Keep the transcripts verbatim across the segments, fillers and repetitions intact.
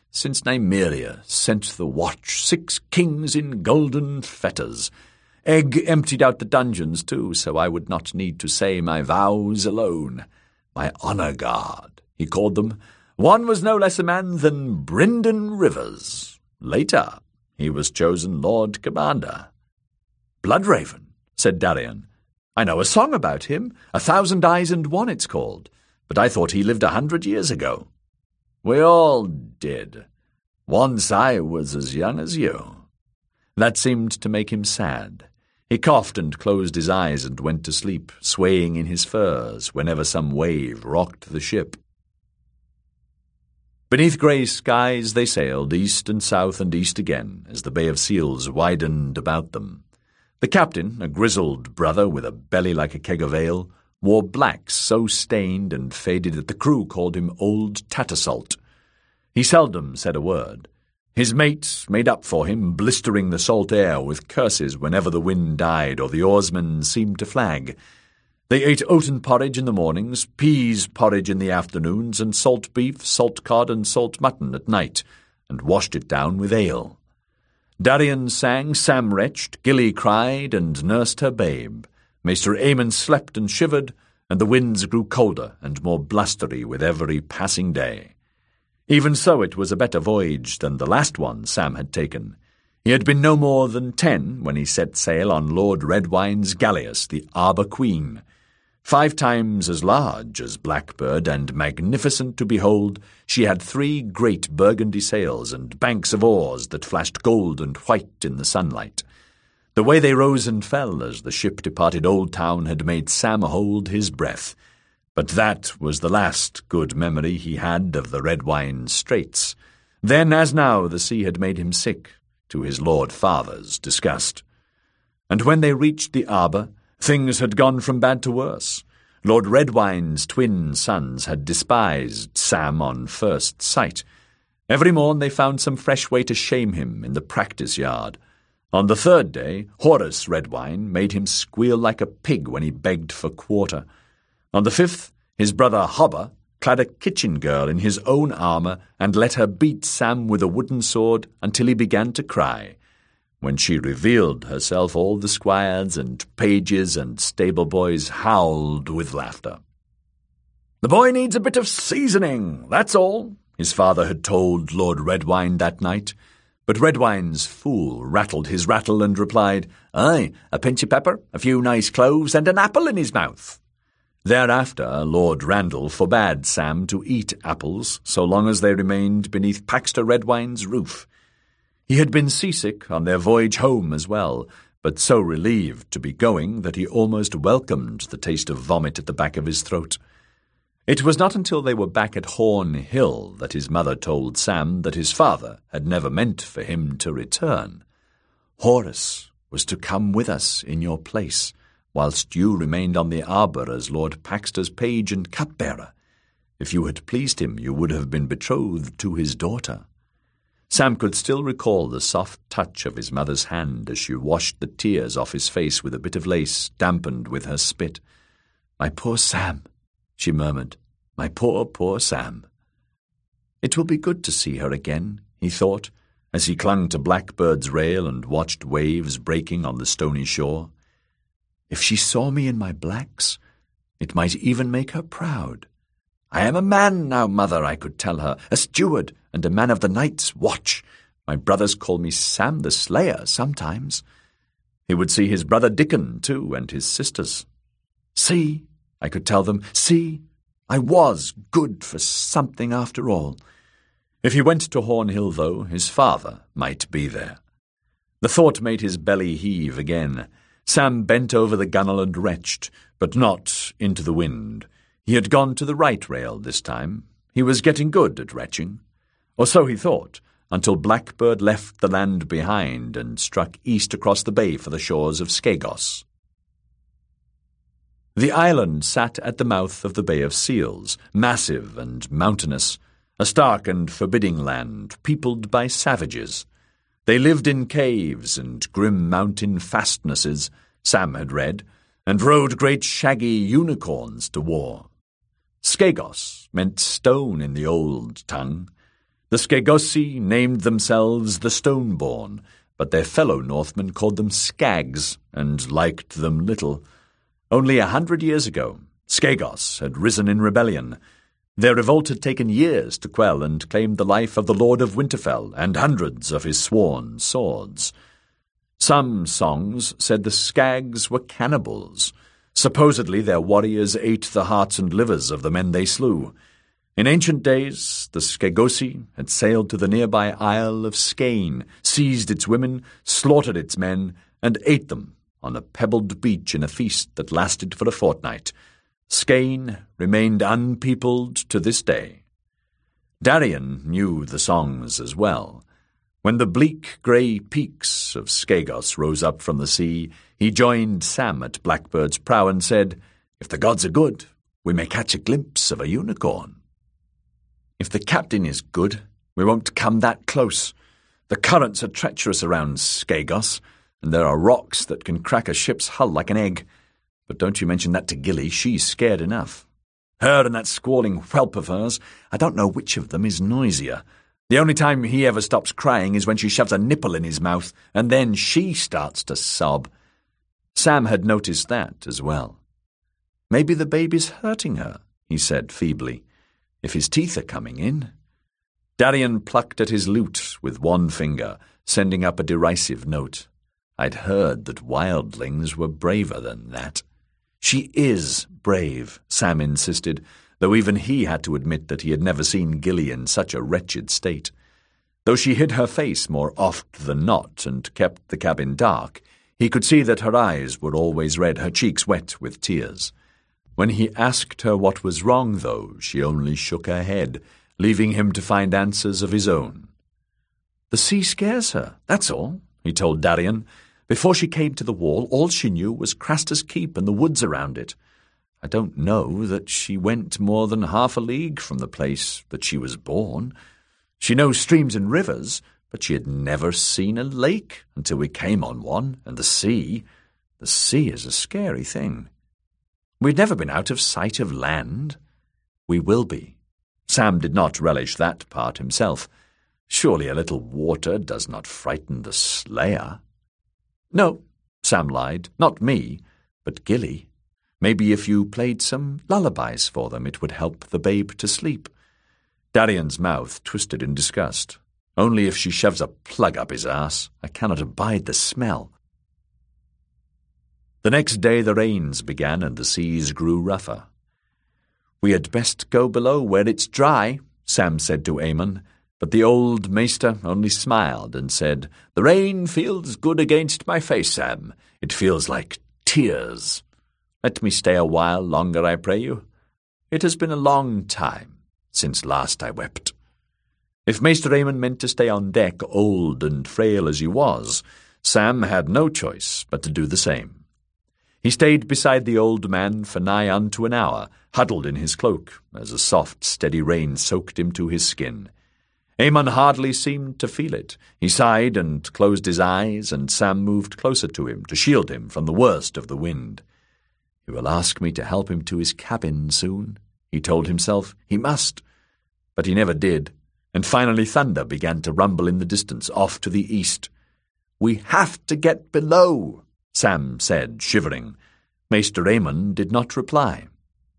since Nymeria sent the watch six kings in golden fetters. Egg emptied out the dungeons, too, so I would not need to say my vows alone. My honour guard, he called them. One was no less a man than Brynden Rivers. Later, he was chosen Lord Commander. Bloodraven, said Darian. I know a song about him. A Thousand Eyes and One it's called. But I thought he lived a hundred years ago. We all did. Once I was as young as you. That seemed to make him sad. He coughed and closed his eyes and went to sleep, swaying in his furs whenever some wave rocked the ship. Beneath grey skies they sailed, east and south and east again, as the Bay of Seals widened about them. The captain, a grizzled brother with a belly like a keg of ale, wore black so stained and faded that the crew called him Old Tattersalt. He seldom said a word. His mates made up for him, blistering the salt air with curses whenever the wind died or the oarsmen seemed to flag. They ate oaten porridge in the mornings, peas porridge in the afternoons, and salt beef, salt cod, and salt mutton at night, and washed it down with ale. Darian sang, Sam retched, Gilly cried, and nursed her babe. Maester Aemon slept and shivered, and the winds grew colder and more blustery with every passing day. Even so it was a better voyage than the last one Sam had taken. He had been no more than ten when he set sail on Lord Redwine's galleass, the Arbor Queen. Five times as large as Blackbird and magnificent to behold, she had three great burgundy sails and banks of oars that flashed gold and white in the sunlight. The way they rose and fell as the ship departed Old Town had made Sam hold his breath. But that was the last good memory he had of the Redwine Straits. Then, as now, the sea had made him sick, to his Lord Father's disgust. And when they reached the arbour, things had gone from bad to worse. Lord Redwine's twin sons had despised Sam on first sight. Every morn they found some fresh way to shame him in the practice yard. On the third day, Horace Redwine made him squeal like a pig when he begged for quarter. On the fifth, his brother Hobber clad a kitchen girl in his own armour and let her beat Sam with a wooden sword until he began to cry. When she revealed herself, all the squires and pages and stable boys howled with laughter. "The boy needs a bit of seasoning, that's all," his father had told Lord Redwine that night. But Redwine's fool rattled his rattle and replied, "Aye, a pinch of pepper, a few nice cloves, and an apple in his mouth." Thereafter Lord Randall forbade Sam to eat apples so long as they remained beneath Paxter Redwine's roof. He had been seasick on their voyage home as well, but so relieved to be going that he almost welcomed the taste of vomit at the back of his throat. It was not until they were back at Horn Hill that his mother told Sam that his father had never meant for him to return. "Horace was to come with us in your place, whilst you remained on the arbour as Lord Paxter's page and cupbearer. If you had pleased him, you would have been betrothed to his daughter." Sam could still recall the soft touch of his mother's hand as she washed the tears off his face with a bit of lace dampened with her spit. "My poor Sam," she murmured. "My poor, poor Sam." It will be good to see her again, he thought, as he clung to Blackbird's rail and watched waves breaking on the stony shore. If she saw me in my blacks, it might even make her proud. "I am a man now, mother," I could tell her, "a steward and a man of the Night's Watch. My brothers call me Sam the Slayer sometimes." He would see his brother Dickon, too, and his sisters. "See," I could tell them, "see, I was good for something after all." If he went to Hornhill, though, his father might be there. The thought made his belly heave again. Sam bent over the gunwale and retched, but not into the wind. He had gone to the right rail this time. He was getting good at retching. Or so he thought, until Blackbird left the land behind and struck east across the bay for the shores of Skagos. The island sat at the mouth of the Bay of Seals, massive and mountainous, a stark and forbidding land peopled by savages. They lived in caves and grim mountain fastnesses, Sam had read, and rode great shaggy unicorns to war. Skagos meant stone in the old tongue. The Skegosi named themselves the Stoneborn, but their fellow Northmen called them Skags, and liked them little. Only a hundred years ago, Skegos had risen in rebellion. Their revolt had taken years to quell and claimed the life of the Lord of Winterfell and hundreds of his sworn swords. Some songs said the Skags were cannibals. Supposedly their warriors ate the hearts and livers of the men they slew. In ancient days, the Skegosi had sailed to the nearby Isle of Skane, seized its women, slaughtered its men, and ate them on a pebbled beach in a feast that lasted for a fortnight. Skane remained unpeopled to this day. Darien knew the songs as well. When the bleak grey peaks of Skegos rose up from the sea, he joined Sam at Blackbird's prow and said, "If the gods are good, we may catch a glimpse of a unicorn." "If the captain is good, we won't come that close. The currents are treacherous around Skegos, and there are rocks that can crack a ship's hull like an egg. But don't you mention that to Gilly, she's scared enough. Her and that squalling whelp of hers, I don't know which of them is noisier. The only time he ever stops crying is when she shoves a nipple in his mouth, and then she starts to sob." Sam had noticed that as well. "Maybe the baby's hurting her," he said feebly, "if his teeth are coming in." Darien plucked at his lute with one finger, sending up a derisive note. I'd heard that wildlings were braver than that. "She is brave," Sam insisted, though even he had to admit that he had never seen Gilly in such a wretched state. Though she hid her face more oft than not and kept the cabin dark, he could see that her eyes were always red, her cheeks wet with tears. When he asked her what was wrong, though, she only shook her head, leaving him to find answers of his own. "The sea scares her, that's all," he told Darien. "Before she came to the wall, all she knew was Craster's Keep and the woods around it. I don't know that she went more than half a league from the place that she was born. She knows streams and rivers, but she had never seen a lake until we came on one, and the sea. The sea is a scary thing. We'd never been out of sight of land. We will be." Sam did not relish that part himself. Surely a little water does not frighten the slayer. "No," Sam lied, "not me, but Gilly. Maybe if you played some lullabies for them, it would help the babe to sleep." Darien's mouth twisted in disgust. "Only if she shoves a plug up his ass. I cannot abide the smell." The next day the rains began and the seas grew rougher. "We had best go below where it's dry," Sam said to Aemon, but the old maester only smiled and said, "The rain feels good against my face, Sam. It feels like tears. Let me stay a while longer, I pray you. It has been a long time since last I wept." If Maester Aemon meant to stay on deck, old and frail as he was, Sam had no choice but to do the same. He stayed beside the old man for nigh unto an hour, huddled in his cloak, as a soft, steady rain soaked him to his skin. Aemon hardly seemed to feel it. He sighed and closed his eyes, and Sam moved closer to him to shield him from the worst of the wind. "He will ask me to help him to his cabin soon," he told himself. He must. But he never did, and finally thunder began to rumble in the distance, off to the east. "We have to get below," Sam said, shivering. Maester Aemon did not reply.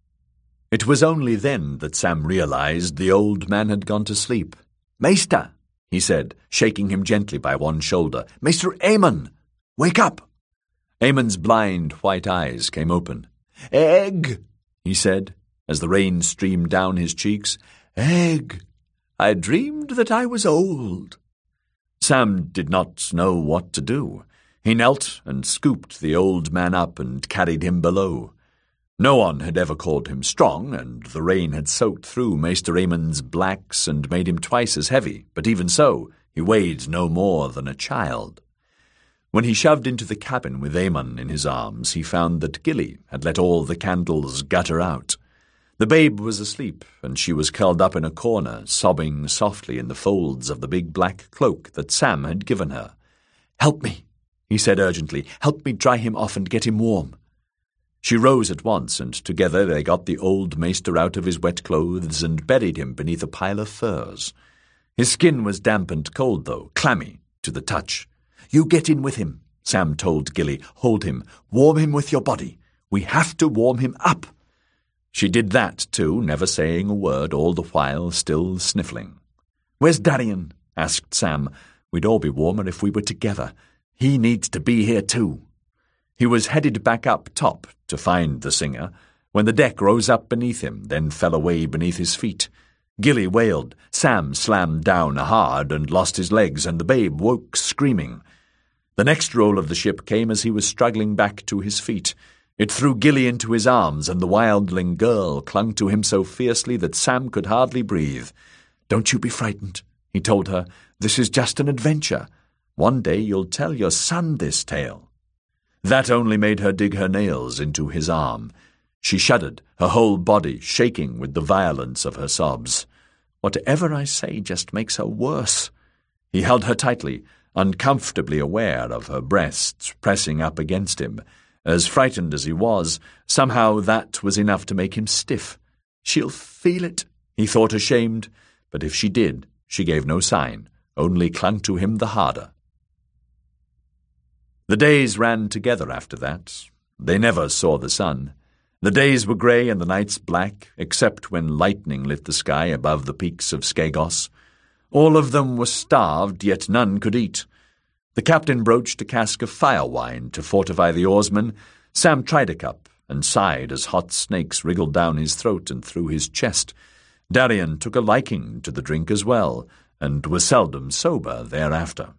It was only then that Sam realized the old man had gone to sleep. "Maester," he said, shaking him gently by one shoulder. "Maester Aemon, wake up!" Aemon's blind white eyes came open. "Egg," he said, as the rain streamed down his cheeks. "Egg, I dreamed that I was old." Sam did not know what to do. He knelt and scooped the old man up and carried him below. No one had ever called him strong, and the rain had soaked through Maester Aemon's blacks and made him twice as heavy, but even so, he weighed no more than a child. When he shoved into the cabin with Aemon in his arms, he found that Gilly had let all the candles gutter out. The babe was asleep, and she was curled up in a corner, sobbing softly in the folds of the big black cloak that Sam had given her. "Help me," he said urgently. "Help me dry him off and get him warm." She rose at once, and together they got the old maester out of his wet clothes and buried him beneath a pile of furs. His skin was damp and cold, though, clammy to the touch. "You get in with him," Sam told Gilly. "Hold him. Warm him with your body. We have to warm him up." She did that, too, never saying a word, all the while still sniffling. "Where's Darien?" asked Sam. "We'd all be warmer if we were together. He needs to be here, too." He was headed back up top to find the singer, when the deck rose up beneath him, then fell away beneath his feet. Gilly wailed. Sam slammed down hard and lost his legs, and the babe woke screaming. The next roll of the ship came as he was struggling back to his feet. It threw Gilly into his arms, and the wildling girl clung to him so fiercely that Sam could hardly breathe. "Don't you be frightened," he told her. "This is just an adventure. One day you'll tell your son this tale." That only made her dig her nails into his arm. She shuddered, her whole body shaking with the violence of her sobs. "Whatever I say just makes her worse." He held her tightly, uncomfortably aware of her breasts pressing up against him. As frightened as he was, somehow that was enough to make him stiff. "She'll feel it," he thought, ashamed. But if she did, she gave no sign, only clung to him the harder. The days ran together after that. They never saw the sun. The days were grey and the nights black, except when lightning lit the sky above the peaks of Skagos. All of them were starved, yet none could eat. The captain broached a cask of fire wine to fortify the oarsmen. Sam tried a cup and sighed as hot snakes wriggled down his throat and through his chest. Darien took a liking to the drink as well, and was seldom sober thereafter.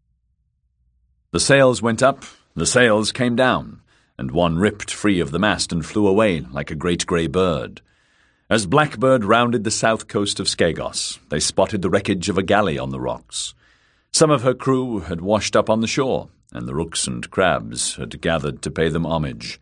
The sails went up, the sails came down, and one ripped free of the mast and flew away like a great grey bird. As Blackbird rounded the south coast of Skagos, they spotted the wreckage of a galley on the rocks. Some of her crew had washed up on the shore, and the rooks and crabs had gathered to pay them homage.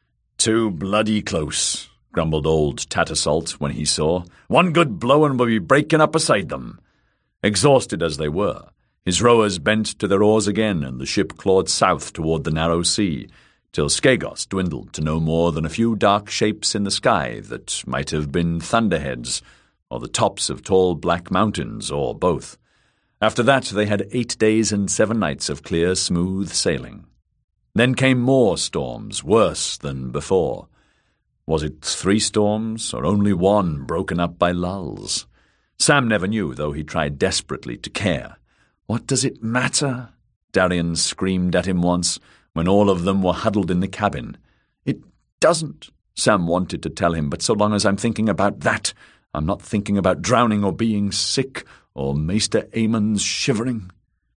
"Too bloody close," grumbled old Tattersalt when he saw. "One good blow and we'll be breaking up beside them." Exhausted as they were, his rowers bent to their oars again, and the ship clawed south toward the narrow sea, till Skagos dwindled to no more than a few dark shapes in the sky that might have been thunderheads, or the tops of tall black mountains, or both. After that they had eight days and seven nights of clear, smooth sailing. Then came more storms, worse than before. Was it three storms, or only one broken up by lulls? Sam never knew, though he tried desperately to care. "What does it matter?" Darien screamed at him once, when all of them were huddled in the cabin. "It doesn't," Sam wanted to tell him, "but so long as I'm thinking about that, I'm not thinking about drowning or being sick, or Maester Aemon's shivering."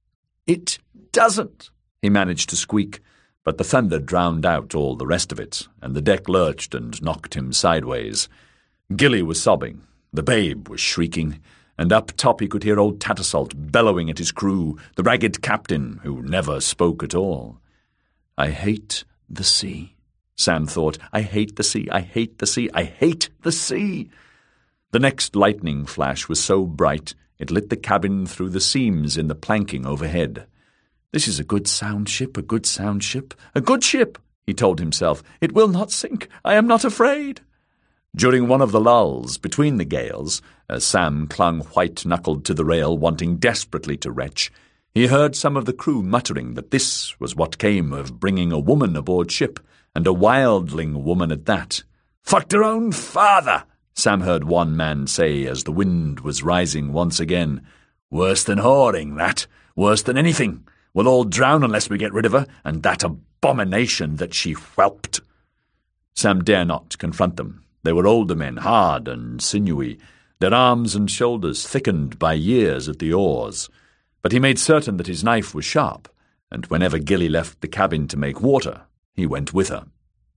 "It doesn't," he managed to squeak, but the thunder drowned out all the rest of it, and the deck lurched and knocked him sideways. Gilly was sobbing, the babe was shrieking, and up top he could hear old Tattersalt bellowing at his crew, the ragged captain, who never spoke at all. "I hate the sea," Sam thought. "I hate the sea, I hate the sea, I hate the sea." The next lightning flash was so bright it lit the cabin through the seams in the planking overhead. "This is a good sound ship, a good sound ship, a good ship," he told himself. "It will not sink. I am not afraid." During one of the lulls between the gales, as Sam clung white-knuckled to the rail, wanting desperately to retch, he heard some of the crew muttering that this was what came of bringing a woman aboard ship, and a wildling woman at that. "Fucked her own father," Sam heard one man say as the wind was rising once again. "Worse than whoring, that. Worse than anything. We'll all drown unless we get rid of her, and that abomination that she whelped." Sam dare not confront them. They were older men, hard and sinewy, their arms and shoulders thickened by years at the oars. But he made certain that his knife was sharp, and whenever Gilly left the cabin to make water, he went with her.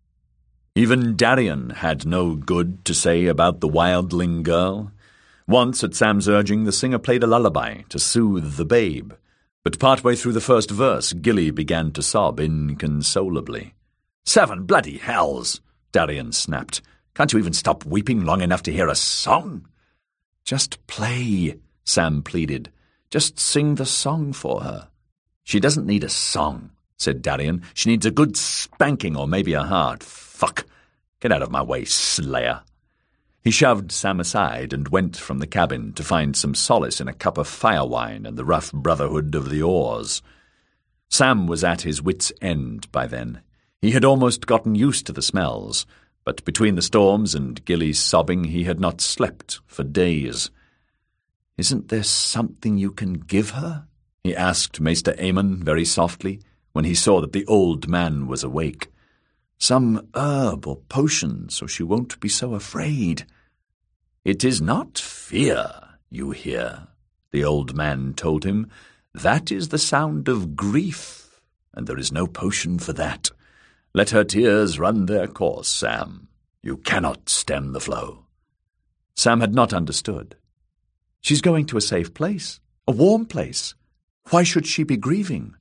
Even Darien had no good to say about the wildling girl. Once, at Sam's urging, the singer played a lullaby to soothe the babe, but partway through the first verse, Gilly began to sob inconsolably. "Seven bloody hells!" Darien snapped. "Can't you even stop weeping long enough to hear a song?" "Just play," Sam pleaded. "Just sing the song for her." "She doesn't need a song," said Darien. "She needs a good spanking or maybe a hard fuck. Get out of my way, slayer." He shoved Sam aside and went from the cabin to find some solace in a cup of fire-wine and the rough brotherhood of the oars. Sam was at his wits' end by then. He had almost gotten used to the smells, but between the storms and Gilly's sobbing he had not slept for days. "Isn't there something you can give her?" he asked Maester Aemon very softly, when he saw that the old man was awake. "Some herb or potion, so she won't be so afraid." "It is not fear you hear," the old man told him. "That is the sound of grief, and there is no potion for that. Let her tears run their course, Sam. You cannot stem the flow." Sam had not understood. "She's going to a safe place, a warm place. Why should she be grieving?"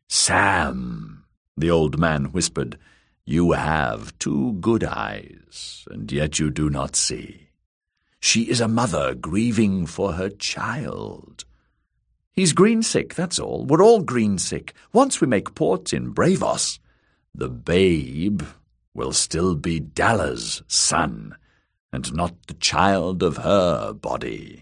"Sam," the old man whispered, "you have two good eyes, and yet you do not see. She is a mother grieving for her child." "He's green-sick, that's all. We're all green-sick. Once we make port in Braavos, the babe will still be Dalla's son, and not the child of her body."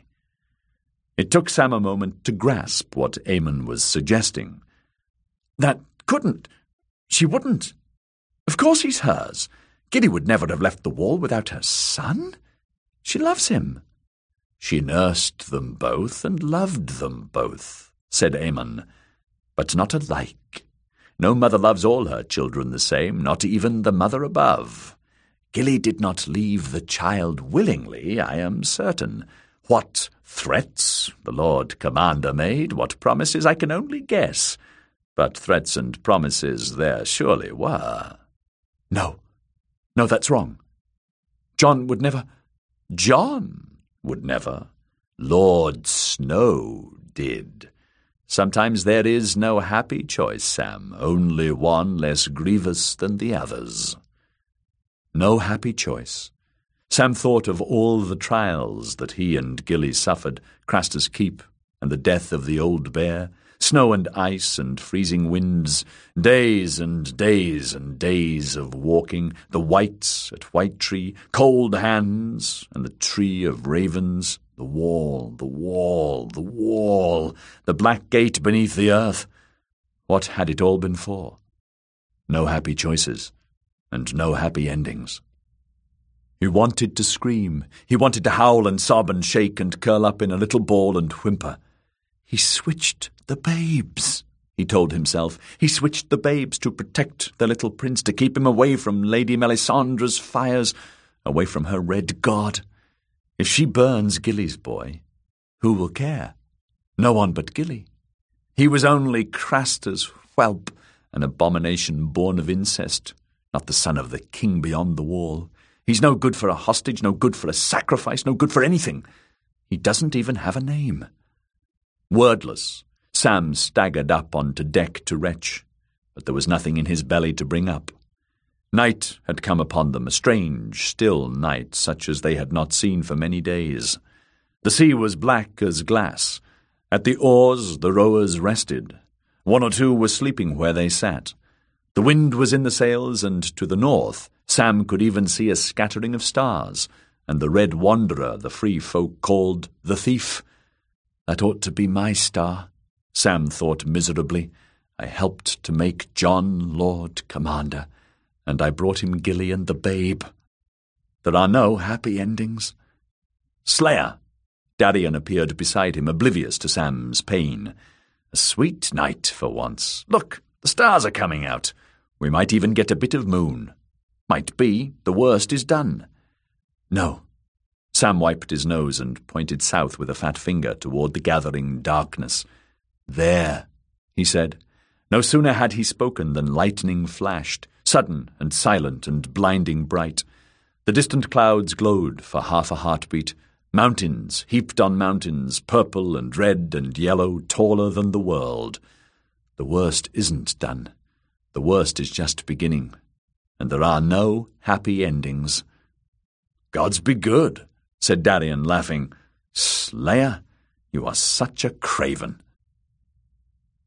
It took Sam a moment to grasp what Aemon was suggesting. "That couldn't. She wouldn't. Of course he's hers. Gilly would never have left the wall without her son. She loves him." "She nursed them both and loved them both," said Aemon, "but not alike. No mother loves all her children the same, not even the mother above. Gilly did not leave the child willingly, I am certain. What threats the Lord Commander made, what promises, I can only guess. But threats and promises there surely were." "No, no, that's wrong. Jon would never—" "Jon would never. Lord Snow did. Sometimes there is no happy choice, Sam, only one less grievous than the others." No happy choice. Sam thought of all the trials that he and Gilly suffered, Craster's Keep and the death of the old bear, snow and ice and freezing winds, days and days and days of walking, the wights at White Tree, cold hands and the tree of ravens, the wall, the wall, the wall, the black gate beneath the earth. What had it all been for? No happy choices, and no happy endings. He wanted to scream. He wanted to howl and sob and shake and curl up in a little ball and whimper. He switched the babes, he told himself. He switched the babes to protect the little prince, to keep him away from Lady Melisandre's fires, away from her red god. If she burns Gilly's boy, who will care? No one but Gilly. He was only Craster's whelp, an abomination born of incest, not the son of the king beyond the wall. He's no good for a hostage, no good for a sacrifice, no good for anything. He doesn't even have a name. Wordless, Sam staggered up onto deck to retch, but there was nothing in his belly to bring up. Night had come upon them, a strange, still night, such as they had not seen for many days. The sea was black as glass. At the oars the rowers rested. One or two were sleeping where they sat. The wind was in the sails, and to the north Sam could even see a scattering of stars, and the red wanderer the free folk called the Thief. That ought to be my star, Sam thought miserably. I helped to make Jon Lord Commander, and I brought him Gilly and the babe. There are no happy endings. Slayer! Darian appeared beside him, oblivious to Sam's pain. A sweet night for once. Look, the stars are coming out. We might even get a bit of moon. Might be, the worst is done. No. Sam wiped his nose and pointed south with a fat finger toward the gathering darkness. There, he said. No sooner had he spoken than lightning flashed, sudden and silent and blinding bright. The distant clouds glowed for half a heartbeat. Mountains heaped on mountains, purple and red and yellow, taller than the world. The worst isn't done. The worst is just beginning. And there are no happy endings. Gods be good, said Darian, laughing. Slayer, you are such a craven.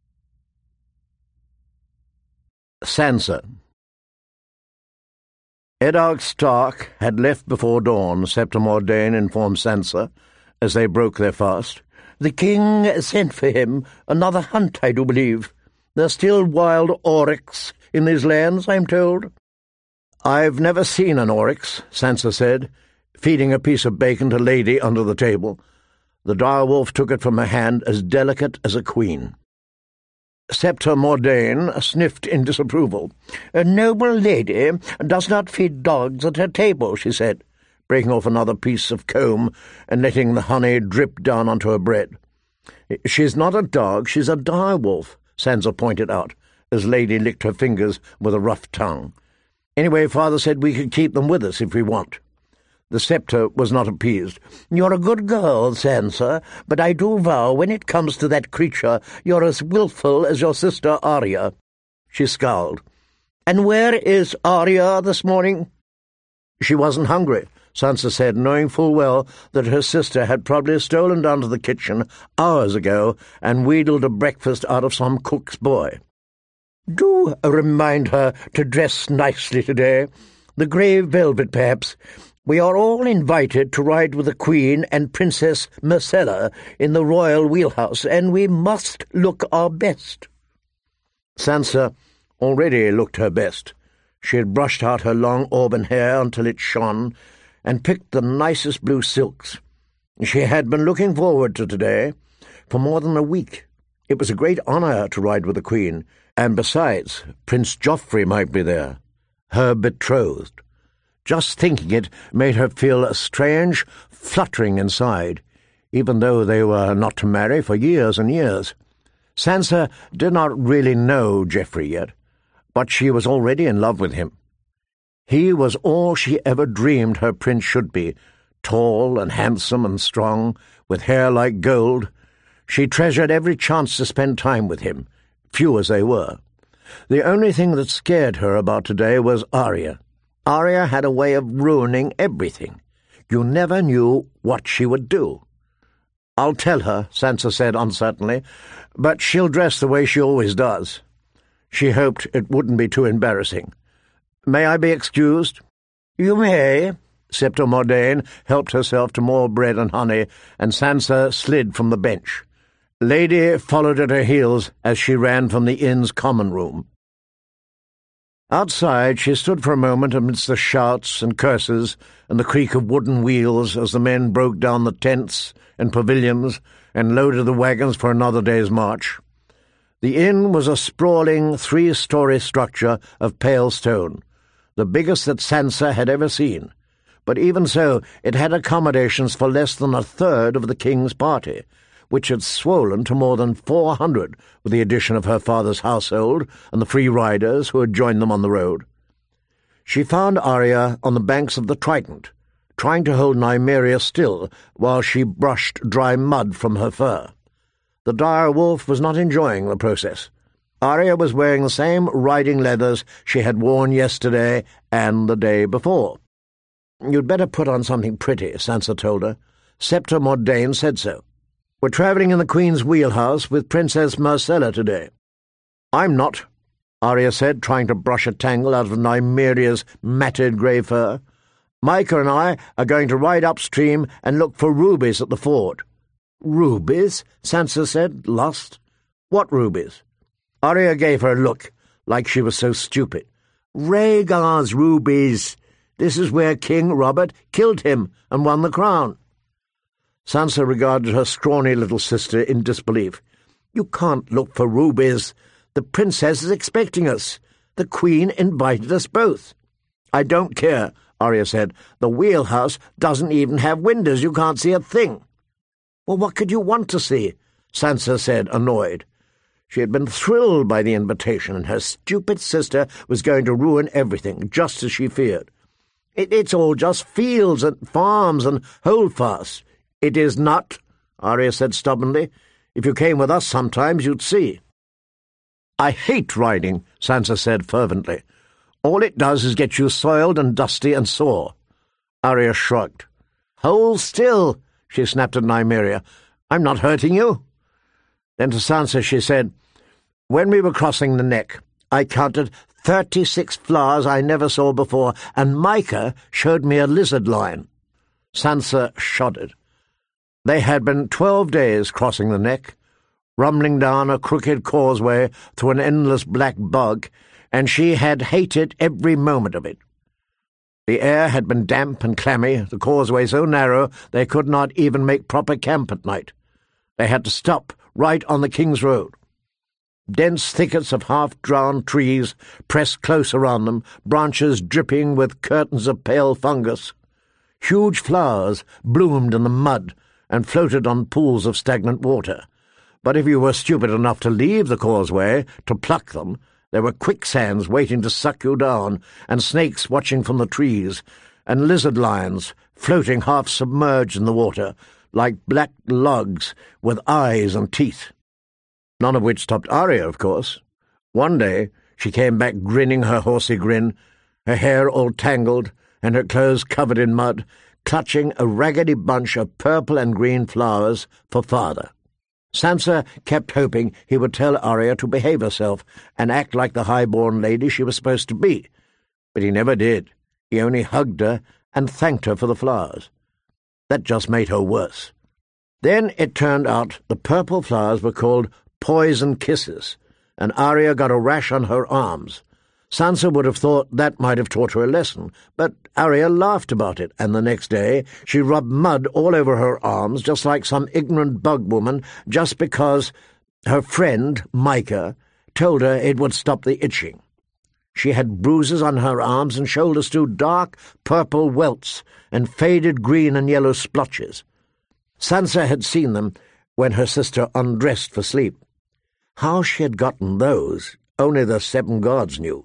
Sansa. Eddard Stark had left before dawn, Septa Mordane informed Sansa, as they broke their fast. The king sent for him. Another hunt, I do believe. There's still wild oryx in these lands, I'm told. I've never seen an oryx, Sansa said, feeding a piece of bacon to Lady under the table. The direwolf took it from her hand as delicate as a queen. Septa Mordane sniffed in disapproval. "A noble lady does not feed dogs at her table," she said, breaking off another piece of comb and letting the honey drip down onto her bread. "She's not a dog, she's a direwolf," Sansa pointed out, as Lady licked her fingers with a rough tongue. "Anyway, Father said we could keep them with us if we want." The Scepter was not appeased. "You're a good girl, Sansa, but I do vow when it comes to that creature you're as wilful as your sister Arya." She scowled. "And where is Arya this morning?" "She wasn't hungry," Sansa said, knowing full well that her sister had probably stolen down to the kitchen hours ago and wheedled a breakfast out of some cook's boy. "Do remind her to dress nicely today. The grey velvet, perhaps. We are all invited to ride with the Queen and Princess Myrcella in the royal wheelhouse, and we must look our best." Sansa already looked her best. She had brushed out her long auburn hair until it shone, and picked the nicest blue silks. She had been looking forward to today for more than a week. It was a great honour to ride with the Queen, and besides, Prince Joffrey might be there, her betrothed. Just thinking it made her feel a strange fluttering inside, even though they were not to marry for years and years. Sansa did not really know Joffrey yet, but she was already in love with him. He was all she ever dreamed her prince should be, tall and handsome and strong, with hair like gold. She treasured every chance to spend time with him, few as they were. The only thing that scared her about today was Arya. Arya had a way of ruining everything. You never knew what she would do. "I'll tell her," Sansa said uncertainly, "but she'll dress the way she always does." She hoped it wouldn't be too embarrassing. "May I be excused?" "You may." Septa Mordane helped herself to more bread and honey, and Sansa slid from the bench. Lady followed at her heels as she ran from the inn's common room. Outside she stood for a moment amidst the shouts and curses and the creak of wooden wheels as the men broke down the tents and pavilions and loaded the wagons for another day's march. The inn was a sprawling three-story structure of pale stone, the biggest that Sansa had ever seen, but even so it had accommodations for less than a third of the king's party, which had swollen to more than four hundred with the addition of her father's household and the free riders who had joined them on the road. She found Arya on the banks of the Trident, trying to hold Nymeria still while she brushed dry mud from her fur. The dire wolf was not enjoying the process. Arya was wearing the same riding leathers she had worn yesterday and the day before. "You'd better put on something pretty," Sansa told her. "Septa Mordane said so. We're travelling in the Queen's wheelhouse with Princess Myrcella today." "I'm not," Arya said, trying to brush a tangle out of Nymeria's matted grey fur. "Micah and I are going to ride upstream and look for rubies at the ford." "Rubies?" Sansa said, lost. "What rubies?" Arya gave her a look, like she was so stupid. "Rhaegar's rubies. This is where King Robert killed him and won the crown." Sansa regarded her scrawny little sister in disbelief. "You can't look for rubies. The princess is expecting us. The Queen invited us both." "I don't care," Arya said. "The wheelhouse doesn't even have windows. You can't see a thing." "Well, what could you want to see?" Sansa said, annoyed. She had been thrilled by the invitation, and her stupid sister was going to ruin everything, just as she feared. It, it's all just fields and farms and holdfasts." "It is not," Arya said stubbornly. "If you came with us sometimes, you'd see." "I hate riding," Sansa said fervently. "All it does is get you soiled and dusty and sore." Arya shrugged. "Hold still," she snapped at Nymeria. "I'm not hurting you." Then to Sansa she said, "When we were crossing the neck, I counted Thirty-six flowers I never saw before, and Micah showed me a lizard line." Sansa shuddered. They had been twelve days crossing the neck, rumbling down a crooked causeway through an endless black bog, and she had hated every moment of it. The air had been damp and clammy, the causeway so narrow they could not even make proper camp at night. They had to stop right on the King's Road. Dense thickets of half-drowned trees pressed close around them, branches dripping with curtains of pale fungus. Huge flowers bloomed in the mud and floated on pools of stagnant water. But if you were stupid enough to leave the causeway to pluck them, there were quicksands waiting to suck you down, and snakes watching from the trees, and lizard lions floating half-submerged in the water, like black logs with eyes and teeth. None of which stopped Arya, of course. One day she came back grinning her horsey grin, her hair all tangled and her clothes covered in mud, clutching a raggedy bunch of purple and green flowers for father. Sansa kept hoping he would tell Arya to behave herself and act like the high-born lady she was supposed to be, but he never did. He only hugged her and thanked her for the flowers. That just made her worse. Then it turned out the purple flowers were called poison kisses, and Arya got a rash on her arms. Sansa would have thought that might have taught her a lesson, but Arya laughed about it, and the next day she rubbed mud all over her arms just like some ignorant bug woman, just because her friend, Micah, told her it would stop the itching. She had bruises on her arms and shoulders too, dark purple welts and faded green and yellow splotches. Sansa had seen them when her sister undressed for sleep. How she had gotten those, only the seven gods knew.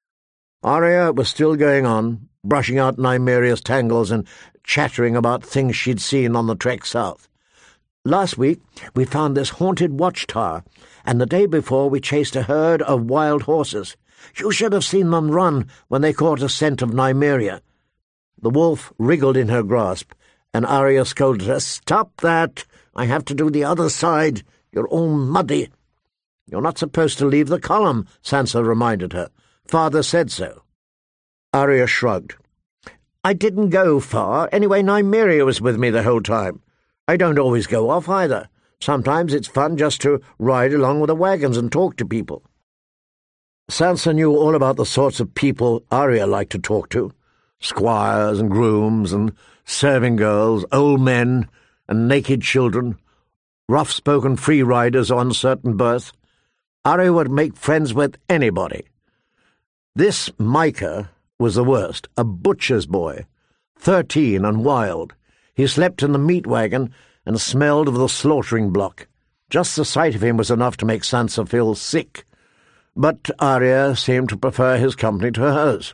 Arya was still going on, brushing out Nymeria's tangles and chattering about things she'd seen on the trek south. "Last week we found this haunted watchtower, and the day before we chased a herd of wild horses. You should have seen them run when they caught a scent of Nymeria." The wolf wriggled in her grasp, and Arya scolded her, "Stop that! I have to do the other side. You're all muddy." "You're not supposed to leave the column," Sansa reminded her. "Father said so." Arya shrugged. "I didn't go far. Anyway, Nymeria was with me the whole time. I don't always go off, either. Sometimes it's fun just to ride along with the wagons and talk to people." Sansa knew all about the sorts of people Arya liked to talk to. Squires and grooms and serving girls, old men and naked children, rough-spoken free riders on certain birth. Arya would make friends with anybody. This Micah was the worst, a butcher's boy, thirteen and wild. He slept in the meat wagon and smelled of the slaughtering block. Just the sight of him was enough to make Sansa feel sick, but Arya seemed to prefer his company to hers.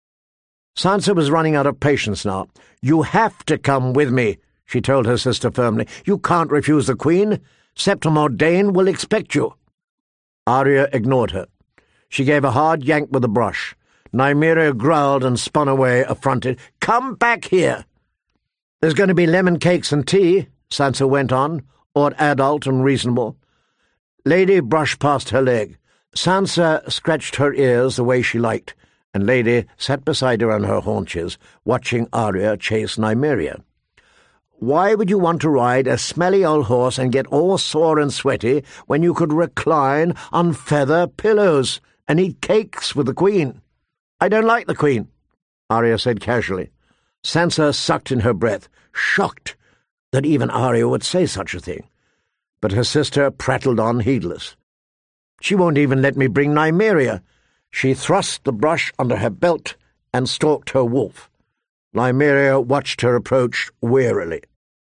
Sansa was running out of patience now. "You have to come with me," she told her sister firmly. "You can't refuse the Queen. Septim Dane will expect you." Arya ignored her. She gave a hard yank with the brush. Nymeria growled and spun away, affronted. "Come back here!" "There's going to be lemon cakes and tea," Sansa went on, or adult and reasonable. Lady brushed past her leg. Sansa scratched her ears the way she liked, and Lady sat beside her on her haunches, watching Arya chase Nymeria. "Why would you want to ride a smelly old horse and get all sore and sweaty when you could recline on feather pillows and eat cakes with the Queen?" "I don't like the Queen," Arya said casually. Sansa sucked in her breath, shocked that even Arya would say such a thing. But her sister prattled on, heedless. "She won't even let me bring Nymeria." She thrust the brush under her belt and stalked her wolf. Nymeria watched her approach wearily.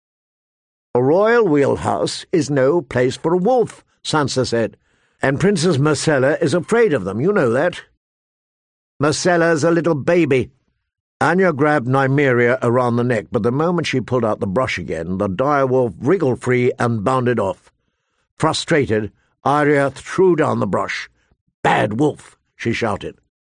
"A royal wheelhouse is no place for a wolf," Sansa said, "and Princess Myrcella is afraid of them, you know that." "Myrcella's a little baby." Anya grabbed Nymeria around the neck, but the moment she pulled out the brush again, the direwolf wriggled free and bounded off. Frustrated, Arya threw down the brush. "Bad wolf!" she shouted.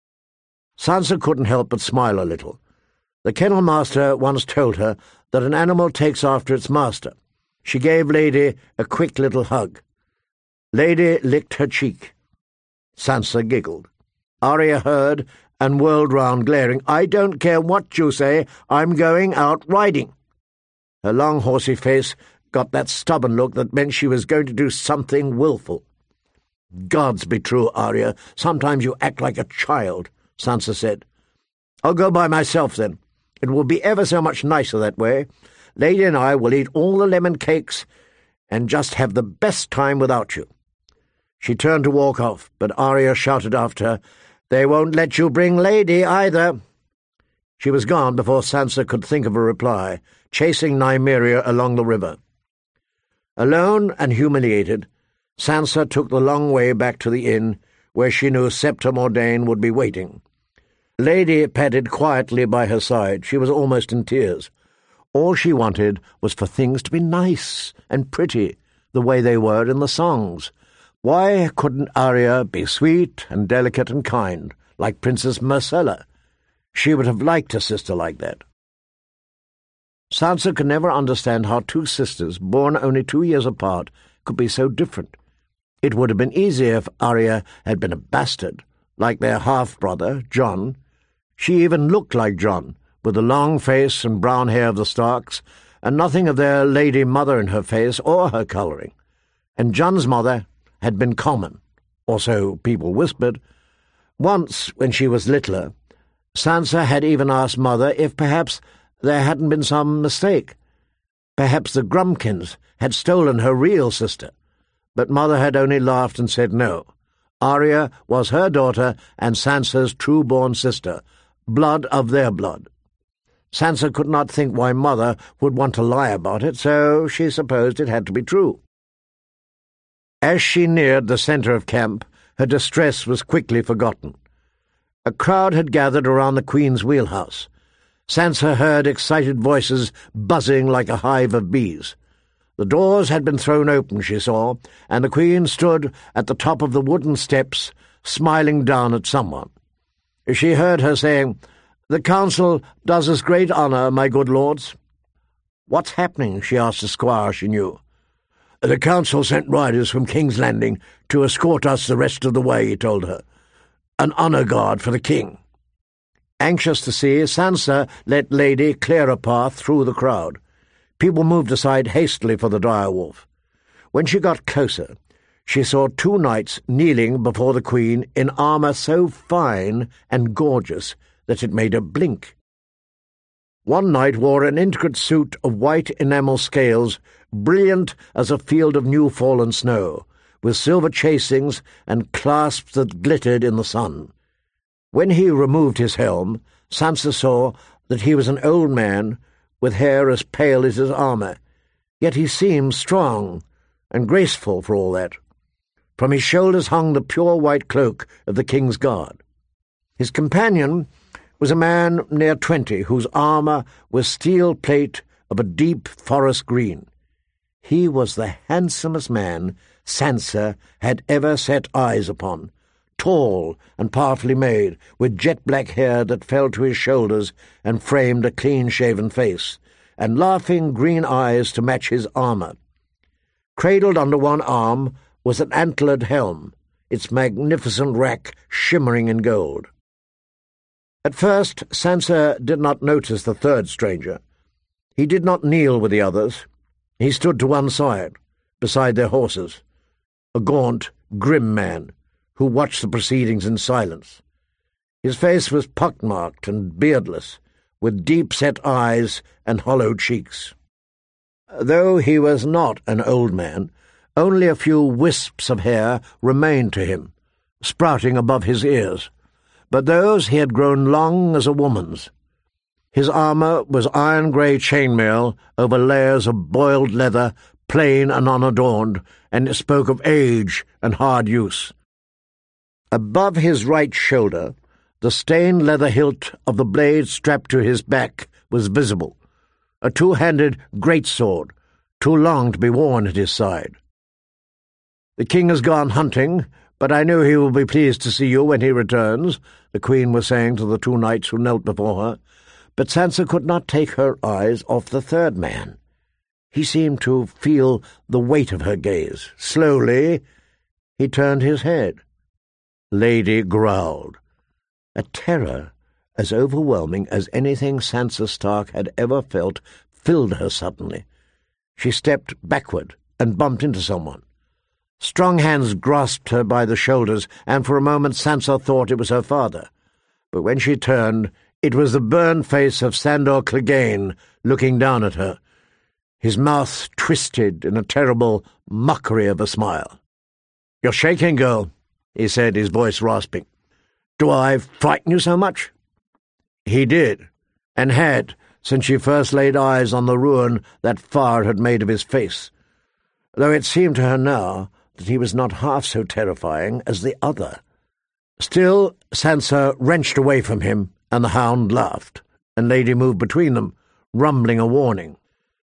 Sansa couldn't help but smile a little. The kennel master once told her that an animal takes after its master. She gave Lady a quick little hug. Lady licked her cheek. Sansa giggled. Arya heard and whirled round, glaring. "I don't care what you say, I'm going out riding." Her long, horsey face got that stubborn look that meant she was going to do something wilful. "Gods be true, Arya, sometimes you act like a child," Sansa said. "I'll go by myself, then. It will be ever so much nicer that way. Lady and I will eat all the lemon cakes and just have the best time without you." She turned to walk off, but Arya shouted after her, "They won't let you bring Lady either." She was gone before Sansa could think of a reply, chasing Nymeria along the river. Alone and humiliated, Sansa took the long way back to the inn, where she knew Septa Mordane would be waiting. Lady padded quietly by her side. She was almost in tears. All she wanted was for things to be nice and pretty, the way they were in the songs. Why couldn't Arya be sweet and delicate and kind, like Princess Myrcella? She would have liked a sister like that. Sansa could never understand how two sisters, born only two years apart, could be so different. It would have been easier if Arya had been a bastard, like their half-brother, Jon. She even looked like Jon, with the long face and brown hair of the Starks, and nothing of their lady mother in her face or her colouring. And Jon's mother had been common, or so people whispered. Once, when she was littler, Sansa had even asked Mother if perhaps there hadn't been some mistake. Perhaps the Grumpkins had stolen her real sister. But Mother had only laughed and said no. Arya was her daughter and Sansa's true-born sister, blood of their blood. Sansa could not think why Mother would want to lie about it, so she supposed it had to be true. As she neared the centre of camp, her distress was quickly forgotten. A crowd had gathered around the Queen's wheelhouse. Sansa heard excited voices buzzing like a hive of bees. The doors had been thrown open, she saw, and the Queen stood at the top of the wooden steps, smiling down at someone. She heard her saying, "The Council does us great honour, my good lords." "What's happening?" she asked a squire she knew. "The Council sent riders from King's Landing to escort us the rest of the way," he told her. "An honour guard for the King." Anxious to see, Sansa let Lady clear a path through the crowd. People moved aside hastily for the direwolf. When she got closer, she saw two knights kneeling before the Queen in armour so fine and gorgeous that it made her blink. One knight wore an intricate suit of white enamel scales, brilliant as a field of new-fallen snow, with silver chasings and clasps that glittered in the sun. When he removed his helm, Sansa saw that he was an old man with hair as pale as his armour, yet he seemed strong and graceful for all that. From his shoulders hung the pure white cloak of the King's Guard. His companion was a man near twenty, whose armour was steel plate of a deep forest green. He was the handsomest man Sansa had ever set eyes upon, tall and powerfully made, with jet-black hair that fell to his shoulders and framed a clean-shaven face, and laughing green eyes to match his armour. Cradled under one arm was an antlered helm, its magnificent rack shimmering in gold. At first Sansa did not notice the third stranger. He did not kneel with the others. He stood to one side, beside their horses, a gaunt, grim man, who watched the proceedings in silence. His face was pock-marked and beardless, with deep-set eyes and hollow cheeks. Though he was not an old man, only a few wisps of hair remained to him, sprouting above his ears, but those he had grown long as a woman's. His armour was iron-grey chainmail over layers of boiled leather, plain and unadorned, and it spoke of age and hard use. Above his right shoulder, the stained leather hilt of the blade strapped to his back was visible, a two-handed greatsword, too long to be worn at his side. "The King has gone hunting, but I know he will be pleased to see you when he returns," the Queen was saying to the two knights who knelt before her, but Sansa could not take her eyes off the third man. He seemed to feel the weight of her gaze. Slowly, he turned his head. Lady growled. A terror as overwhelming as anything Sansa Stark had ever felt filled her suddenly. She stepped backward and bumped into someone. Strong hands grasped her by the shoulders, and for a moment Sansa thought it was her father. But when she turned, it was the burned face of Sandor Clegane looking down at her, his mouth twisted in a terrible mockery of a smile. "You're shaking, girl," he said, his voice rasping. "Do I frighten you so much?" He did, and had, since she first laid eyes on the ruin that fire had made of his face, though it seemed to her now that he was not half so terrifying as the other. Still, Sansa wrenched away from him, and the hound laughed, and Lady moved between them, rumbling a warning.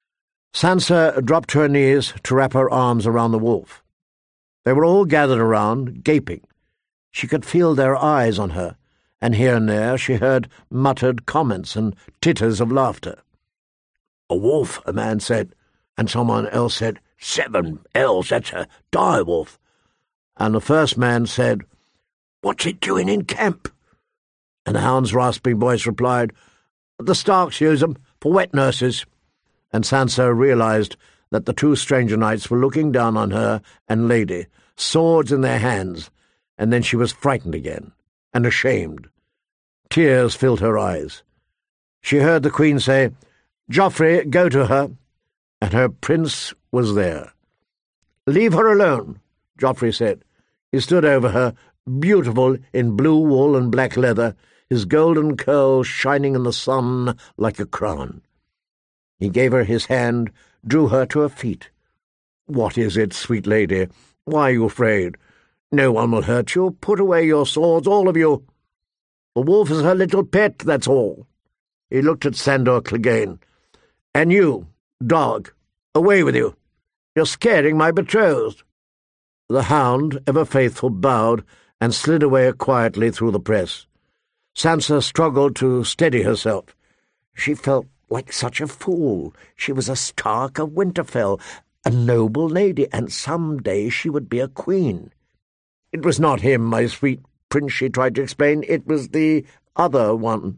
Sansa dropped to her knees to wrap her arms around the wolf. They were all gathered around, gaping. She could feel their eyes on her, and here and there she heard muttered comments and titters of laughter. "A wolf," a man said, and someone else said, "Seven ells, that's a dire-wolf." And the first man said, "What's it doing in camp?" And the hound's rasping voice replied, "The Starks use them for wet nurses." And Sansa realized that the two stranger knights were looking down on her and Lady, swords in their hands, and then she was frightened again, and ashamed. Tears filled her eyes. She heard the Queen say, "Joffrey, go to her," and her prince was there. "Leave her alone," Joffrey said. He stood over her, beautiful in blue wool and black leather, his golden curls shining in the sun like a crown. He gave her his hand, drew her to her feet. "What is it, sweet lady? Why are you afraid? No one will hurt you. Put away your swords, all of you. The wolf is her little pet, that's all." He looked at Sandor Clegane. "And you, dog, away with you. You're scaring my betrothed." The hound, ever faithful, bowed and slid away quietly through the press. Sansa struggled to steady herself. She felt like such a fool. She was a Stark of Winterfell, a noble lady, and some day she would be a queen. "It was not him, my sweet prince," she tried to explain. "It was the other one."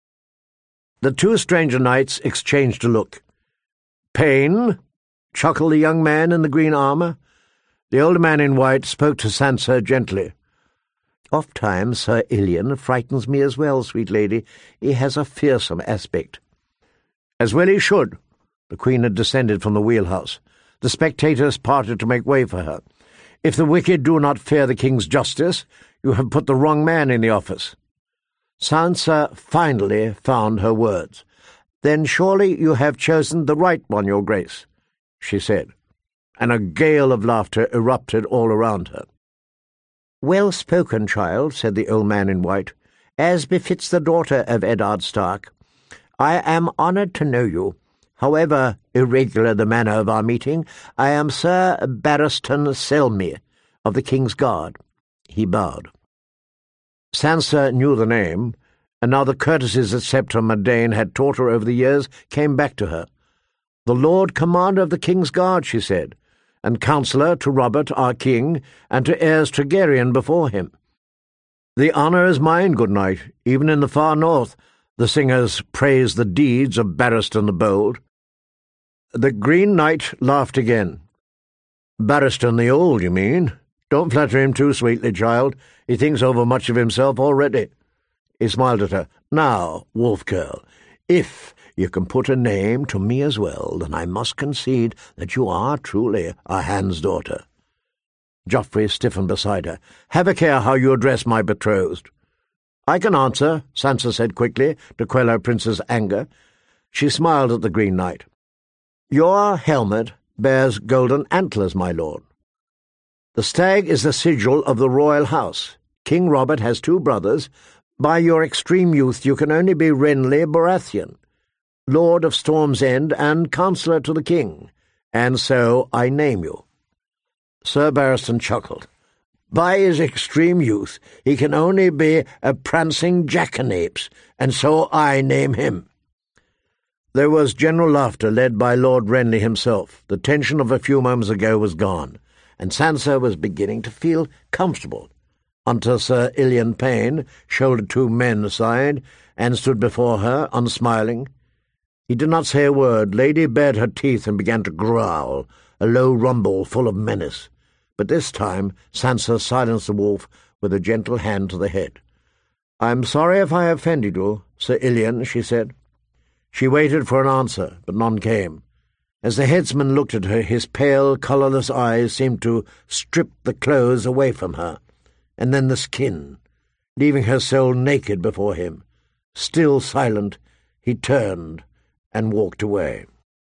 The two stranger knights exchanged a look. "Pain?" chuckled the young man in the green armour. The older man in white spoke to Sansa gently. "Oft-times Sir Ilyn frightens me as well, sweet lady. He has a fearsome aspect." "As well he should." The Queen had descended from the wheelhouse. The spectators parted to make way for her. "If the wicked do not fear the king's justice, you have put the wrong man in the office." Sansa finally found her words. "Then surely you have chosen the right one, your grace," she said, and a gale of laughter erupted all around her. "Well spoken, child," said the old man in white, "as befits the daughter of Eddard Stark. I am honoured to know you. However irregular the manner of our meeting, I am Sir Barristan Selmy, of the King's Guard." He bowed. Sansa knew the name, and now the courtesies that Septa Mordane had taught her over the years came back to her. "The Lord Commander of the King's Guard," she said, "and counsellor to Robert, our king, and to heirs Targaryen before him. The honour is mine, good knight. Even in the far north the singers praise the deeds of Barristan the Bold." The Green Knight laughed again. "Barristan the Old, you mean? Don't flatter him too sweetly, child. He thinks over much of himself already." He smiled at her. "Now, wolf girl, if you can put a name to me as well, then I must concede that you are truly a hand's daughter." Joffrey stiffened beside her. "Have a care how you address my betrothed." "I can answer," Sansa said quickly, to quell her prince's anger. She smiled at the Green Knight. "Your helmet bears golden antlers, my lord. The stag is the sigil of the royal house. King Robert has two brothers. By your extreme youth you can only be Renly Baratheon, Lord of Storm's End and Counsellor to the King, and so I name you." Sir Barristan chuckled. "By his extreme youth he can only be a prancing jackanapes, and so I name him." There was general laughter, led by Lord Renly himself. The tension of a few moments ago was gone, and Sansa was beginning to feel comfortable. until Sir Ilian Payne shouldered two men aside and stood before her, unsmiling. He did not say a word. Lady bared her teeth and began to growl, a low rumble full of menace. But this time Sansa silenced the wolf with a gentle hand to the head. "I am sorry if I offended you, Sir Ilian," she said. She waited for an answer, but none came. As the headsman looked at her, his pale, colourless eyes seemed to strip the clothes away from her, and then the skin, leaving her soul naked before him. Still silent, he turned and walked away.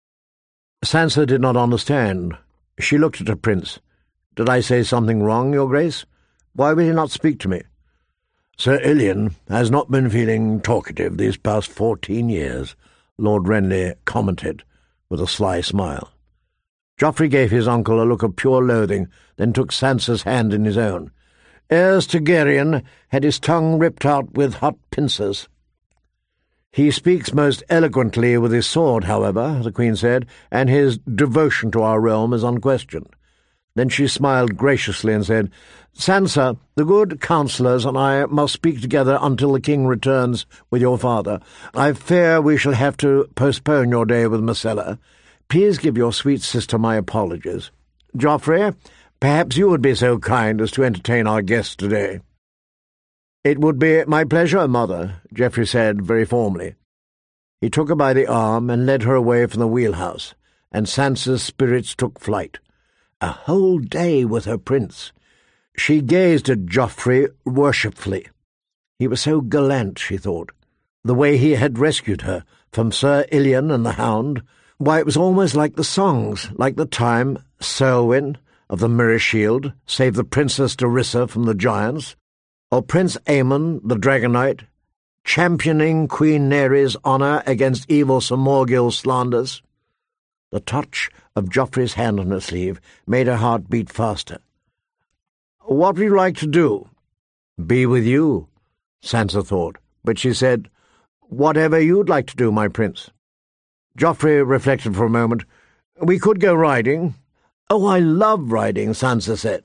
Sansa did not understand. She looked at her prince. "Did I say something wrong, your grace? Why will you not speak to me?" "Sir Ilian has not been feeling talkative these past fourteen years," Lord Renly commented, with a sly smile. Joffrey gave his uncle a look of pure loathing, then took Sansa's hand in his own. Aerys Targaryen had his tongue ripped out with hot pincers. "He speaks most eloquently with his sword, however," the Queen said, "and his devotion to our realm is unquestioned." Then she smiled graciously and said, "Sansa, the good counsellors and I must speak together until the King returns with your father. I fear we shall have to postpone your day with Myrcella. Please give your sweet sister my apologies. Joffrey, perhaps you would be so kind as to entertain our guests today." "It would be my pleasure, Mother," Geoffrey said very formally. He took her by the arm and led her away from the wheelhouse, and Sansa's spirits took flight. A whole day with her prince. She gazed at Joffrey worshipfully. He was so gallant, she thought. The way he had rescued her from Sir Ilian and the Hound, why, it was almost like the songs, like the time Selwyn of the Mirror Shield saved the Princess Darissa from the giants, or Prince Aemon the Dragonite, championing Queen Nerys' honour against evil Sir Morgill's slanders. The touch of Joffrey's hand on her sleeve made her heart beat faster. "What would you like to do?" "Be with you," Sansa thought, but she said, "Whatever you'd like to do, my prince." Joffrey reflected for a moment. "We could go riding." "Oh, I love riding," Sansa said.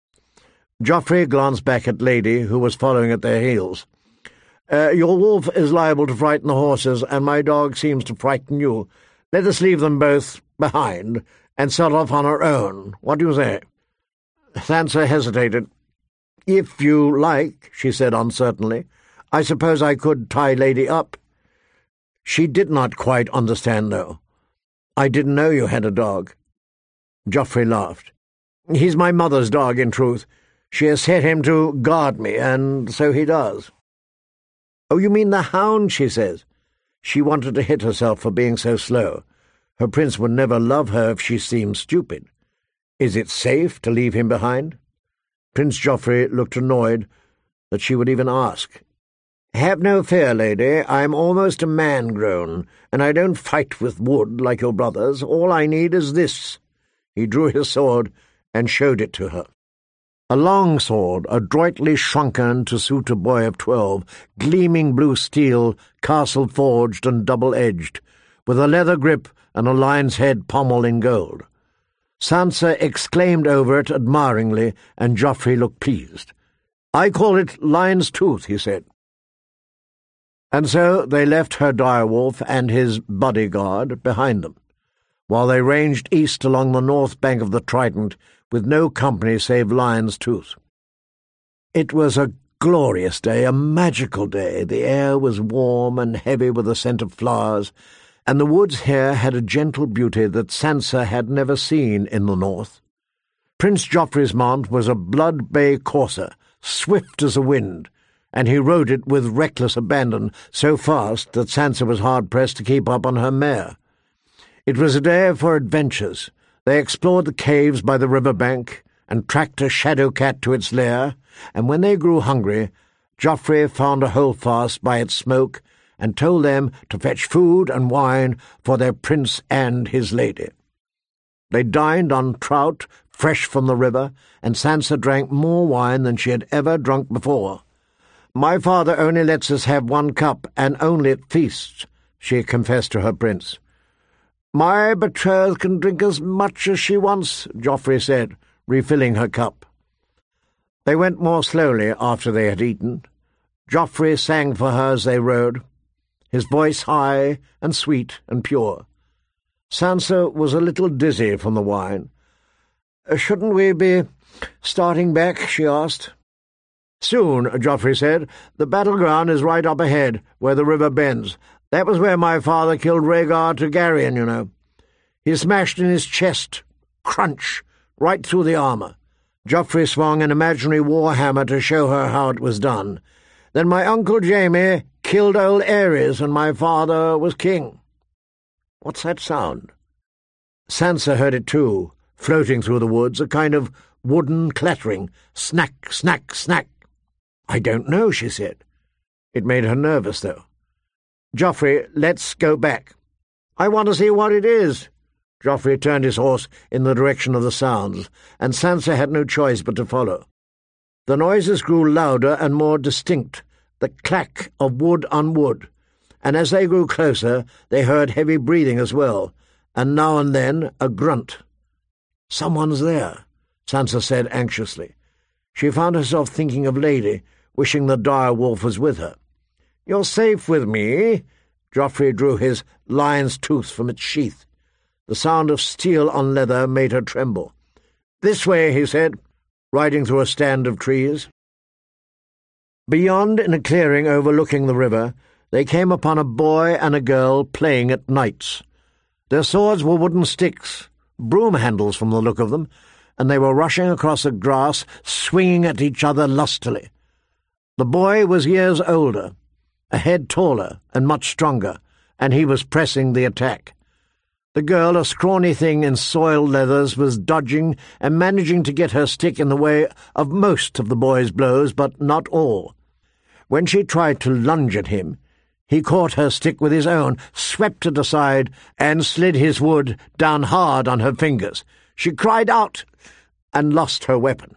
Joffrey glanced back at Lady, who was following at their heels. Uh, "Your wolf is liable to frighten the horses, and my dog seems to frighten you. Let us leave them both behind and set off on our own. What do you say?" Sansa hesitated. "If you like," she said uncertainly. "I suppose I could tie Lady up." She did not quite understand, though. "I didn't know you had a dog." Joffrey laughed. "He's my mother's dog, in truth. She has set him to guard me, and so he does." "Oh, you mean the Hound," she says. She wanted to hit herself for being so slow. Her prince would never love her if she seemed stupid. Is it safe to leave him behind? Prince Joffrey looked annoyed that she would even ask. "Have no fear, lady. I am almost a man grown, and I don't fight with wood like your brothers. All I need is this." He drew his sword and showed it to her. A long sword, adroitly shrunken to suit a boy of twelve, gleaming blue steel, castle-forged and double-edged, with a leather grip and a lion's head pommel in gold. Sansa exclaimed over it admiringly, and Joffrey looked pleased. "I call it lion's tooth," he said. And so they left her direwolf and his bodyguard behind them, while they ranged east along the north bank of the Trident, with no company save Lion's Tooth. It was a glorious day, a magical day. The air was warm and heavy with the scent of flowers, and the woods here had a gentle beauty that Sansa had never seen in the north. Prince Joffrey's mount was a blood-bay courser, swift as a wind, and he rode it with reckless abandon, so fast that Sansa was hard-pressed to keep up on her mare. It was a day for adventures. They explored the caves by the river bank and tracked a shadow cat to its lair, and when they grew hungry, Joffrey found a holdfast by its smoke and told them to fetch food and wine for their prince and his lady. They dined on trout fresh from the river, and Sansa drank more wine than she had ever drunk before. "My father only lets us have one cup, and only at feasts," she confessed to her prince. "My betrothed can drink as much as she wants," Joffrey said, refilling her cup. They went more slowly after they had eaten. Joffrey sang for her as they rode, his voice high and sweet and pure. Sansa was a little dizzy from the wine. "Shouldn't we be starting back?" she asked. "Soon," Joffrey said. "The battleground is right up ahead, where the river bends. That was where my father killed Rhaegar Targaryen, you know. He smashed in his chest, crunch, right through the armour." Joffrey swung an imaginary war hammer to show her how it was done. "Then my Uncle Jaime killed old Aerys, and my father was king." "What's that sound?" Sansa heard it too, floating through the woods, a kind of wooden clattering, snack, snack, snack. "I don't know," she said. It made her nervous, though. "Joffrey, let's go back." "I want to see what it is." Joffrey turned his horse in the direction of the sounds, and Sansa had no choice but to follow. The noises grew louder and more distinct, the clack of wood on wood, and as they grew closer they heard heavy breathing as well, and now and then a grunt. "Someone's there," Sansa said anxiously. She found herself thinking of Lady, wishing the dire wolf was with her. "You're safe with me." Joffrey drew his lion's tooth from its sheath. The sound of steel on leather made her tremble. "This way," he said, riding through a stand of trees. Beyond, in a clearing overlooking the river, they came upon a boy and a girl playing at knights. Their swords were wooden sticks, broom handles from the look of them, and they were rushing across the grass, swinging at each other lustily. The boy was years older, a head taller and much stronger, and he was pressing the attack. The girl, a scrawny thing in soiled leathers, was dodging and managing to get her stick in the way of most of the boy's blows, but not all. When she tried to lunge at him, he caught her stick with his own, swept it aside, and slid his wood down hard on her fingers. She cried out and lost her weapon.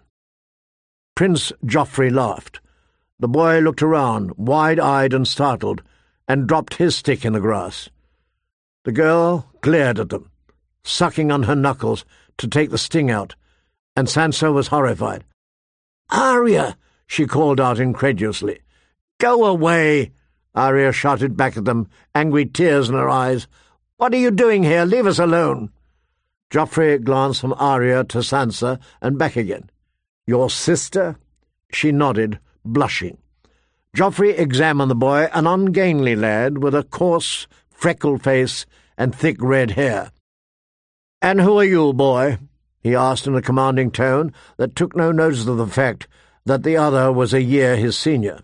Prince Joffrey laughed. The boy looked around, wide-eyed and startled, and dropped his stick in the grass. The girl glared at them, sucking on her knuckles to take the sting out, and Sansa was horrified. "Arya!" she called out incredulously. "Go away!" Arya shouted back at them, angry tears in her eyes. "What are you doing here? Leave us alone!" Joffrey glanced from Arya to Sansa and back again. "Your sister?" She nodded, blushing. Joffrey examined the boy, an ungainly lad with a coarse, freckled face and thick red hair. "And who are you, boy?" he asked in a commanding tone that took no notice of the fact that the other was a year his senior.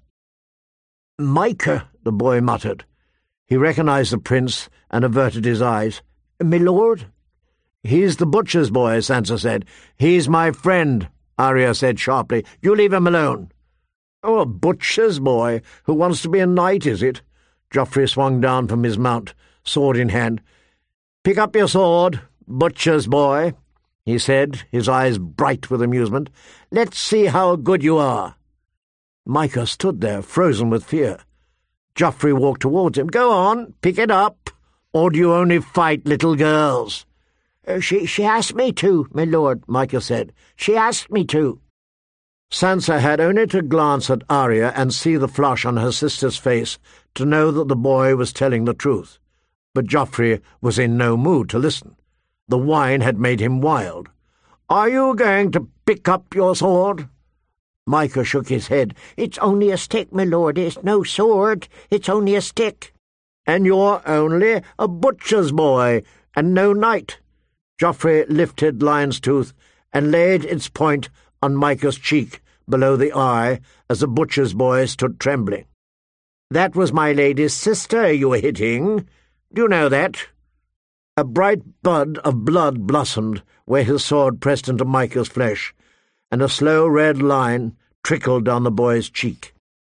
"Mycah," the boy muttered. He recognized the prince and averted his eyes. "My lord?" "He's the butcher's boy," Sansa said. "He's my friend," Arya said sharply. "You leave him alone." "Oh, a butcher's boy who wants to be a knight, is it?" Joffrey swung down from his mount, sword in hand. "Pick up your sword, butcher's boy," he said, his eyes bright with amusement. "Let's see how good you are." Mycah stood there, frozen with fear. Joffrey walked towards him. "Go on, pick it up. Or do you only fight little girls?" Uh, she, she asked me to, my lord, Mycah said. "She asked me to." Sansa had only to glance at Arya and see the flush on her sister's face to know that the boy was telling the truth. But Joffrey was in no mood to listen. The wine had made him wild. "Are you going to pick up your sword?" Mycah shook his head. "It's only a stick, my lord. It's no sword. It's only a stick." "And you're only a butcher's boy, and no knight." Joffrey lifted Lion's Tooth and laid its point on Mycah's cheek below the eye as the butcher's boy stood trembling. "That was my lady's sister you were hitting. Do you know that?" A bright bud of blood blossomed where his sword pressed into Mycah's flesh, and a slow red line trickled down the boy's cheek.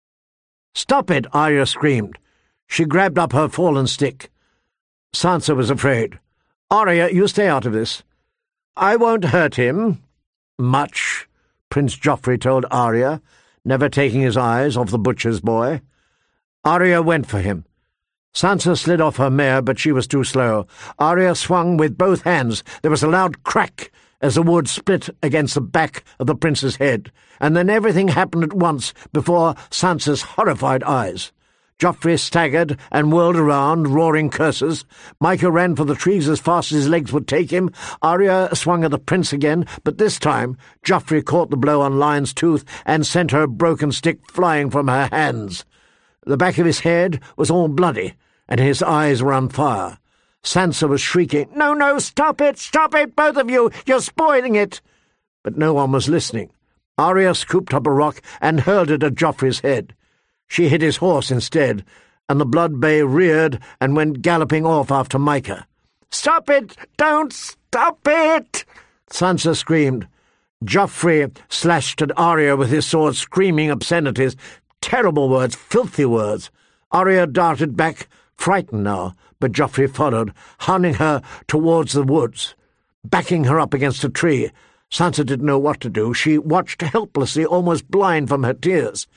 "Stop it!" Arya screamed. She grabbed up her fallen stick. Sansa was afraid. "Arya, you stay out of this." "I won't hurt him." "Much," Prince Joffrey told Arya, never taking his eyes off the butcher's boy. Arya went for him. Sansa slid off her mare, but she was too slow. Arya swung with both hands. There was a loud crack, as the wood split against the back of the prince's head, and then everything happened at once before Sansa's horrified eyes. Joffrey staggered and whirled around, roaring curses. Mycah ran for the trees as fast as his legs would take him. Arya swung at the prince again, but this time Joffrey caught the blow on Lion's Tooth and sent her broken stick flying from her hands. The back of his head was all bloody, and his eyes were on fire. Sansa was shrieking, "No, no, stop it, stop it, both of you! You're spoiling it!" But no one was listening. Arya scooped up a rock and hurled it at Joffrey's head. She hit his horse instead, and the blood bay reared and went galloping off after Mycah. "Stop it! Don't stop it!" Sansa screamed. Joffrey slashed at Arya with his sword, screaming obscenities, terrible words, filthy words. Arya darted back, frightened now, but Joffrey followed, hounding her towards the woods, backing her up against a tree. Sansa didn't know what to do. She watched helplessly, almost blind from her tears.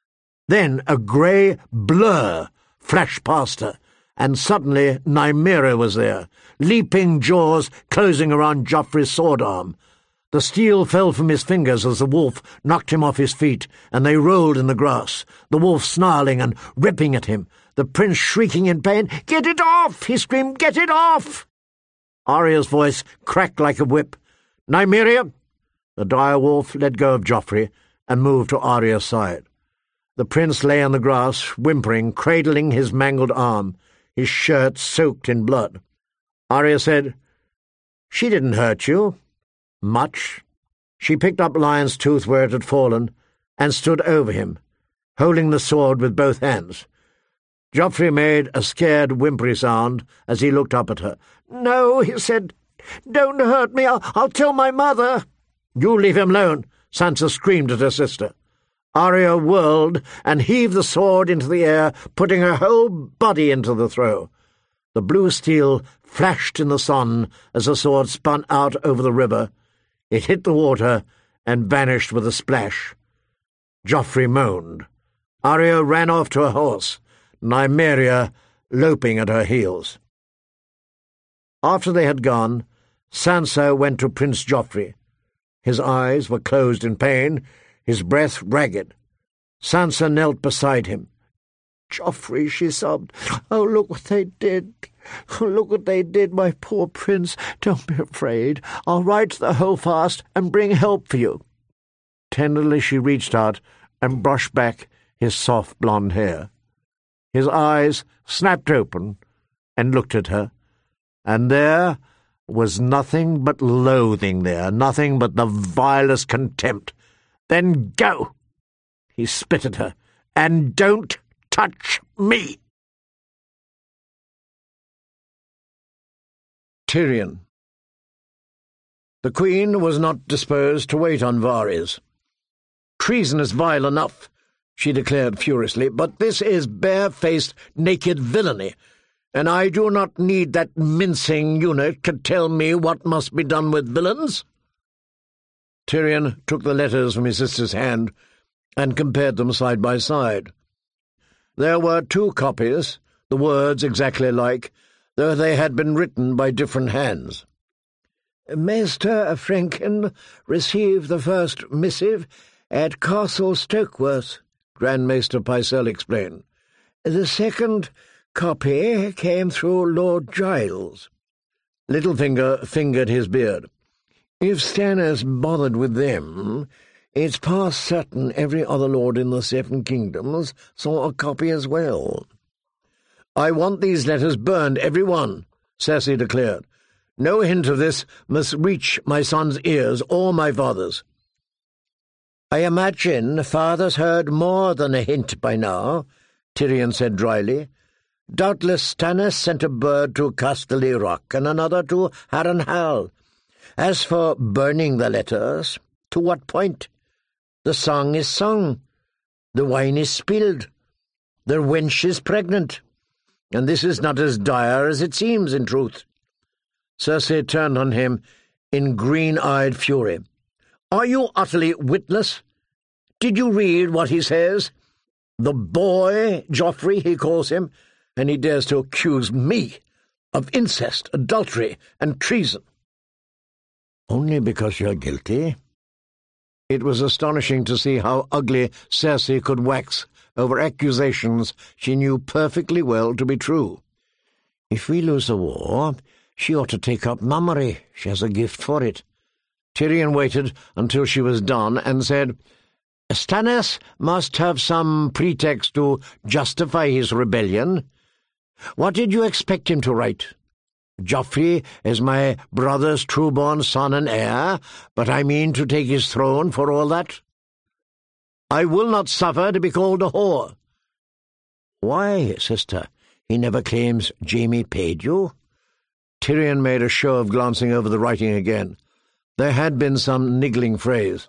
Then a grey blur flashed past her, and suddenly Nymeria was there, leaping jaws closing around Joffrey's sword arm. The steel fell from his fingers as the wolf knocked him off his feet, and they rolled in the grass, the wolf snarling and ripping at him, the prince shrieking in pain. "Get it off!" he screamed. "Get it off!" Arya's voice cracked like a whip. "Nymeria!" The dire wolf let go of Joffrey and moved to Arya's side. The prince lay on the grass, whimpering, cradling his mangled arm, his shirt soaked in blood. Arya said, "She didn't hurt you. Much." She picked up Lion's Tooth where it had fallen and stood over him, holding the sword with both hands. Joffrey made a scared, whimpery sound as he looked up at her. "No," he said. "Don't hurt me. I'll, I'll tell my mother." "You leave him alone," Sansa screamed at her sister. Arya whirled and heaved the sword into the air, putting her whole body into the throw. The blue steel flashed in the sun as the sword spun out over the river. It hit the water and vanished with a splash. Joffrey moaned. Arya ran off to her horse, Nymeria loping at her heels. After they had gone, Sansa went to Prince Joffrey. His eyes were closed in pain, his breath ragged. Sansa knelt beside him. "Joffrey," she sobbed, "oh, look what they did. Oh, look what they did, my poor prince. Don't be afraid. I'll ride to the Holdfast and bring help for you." Tenderly she reached out and brushed back his soft blonde hair. His eyes snapped open and looked at her, and there was nothing but loathing there, nothing but the vilest contempt. "Then go," he spit at her, "and don't touch me." Tyrion. The Queen was not disposed to wait on Varys. "Treason is vile enough," she declared furiously, "but this is bare-faced, naked villainy, and I do not need that mincing eunuch to tell me what must be done with villains." Tyrion took the letters from his sister's hand and compared them side by side. There were two copies, the words exactly alike, though they had been written by different hands. "Maester Franken received the first missive at Castle Stokeworth," Grand Maester Pycelle explained. "The second copy came through Lord Giles." Littlefinger fingered his beard. "If Stannis bothered with them, it's past certain every other lord in the Seven Kingdoms saw a copy as well." "I want these letters burned, every one," Cersei declared. "No hint of this must reach my son's ears or my father's." "I imagine father's heard more than a hint by now," Tyrion said dryly. "Doubtless Stannis sent a bird to Casterly Rock and another to Harrenhal. As for burning the letters, to what point? The song is sung, the wine is spilled, the wench is pregnant, and this is not as dire as it seems, in truth." Cersei turned on him in green-eyed fury. "Are you utterly witless? Did you read what he says? The boy, Joffrey, he calls him, and he dares to accuse me of incest, adultery, and treason." Only because you're guilty? It was astonishing to see how ugly Circe could wax over accusations she knew perfectly well to be true. If we lose the war, she ought to take up mummery. She has a gift for it. Tyrion waited until she was done and said, Stannis must have some pretext to justify his rebellion. What did you expect him to write? Joffrey is my brother's true-born son and heir, but I mean to take his throne for all that. I will not suffer to be called a whore. Why, sister? He never claims Jaime paid you. Tyrion made a show of glancing over the writing again. There had been some niggling phrase.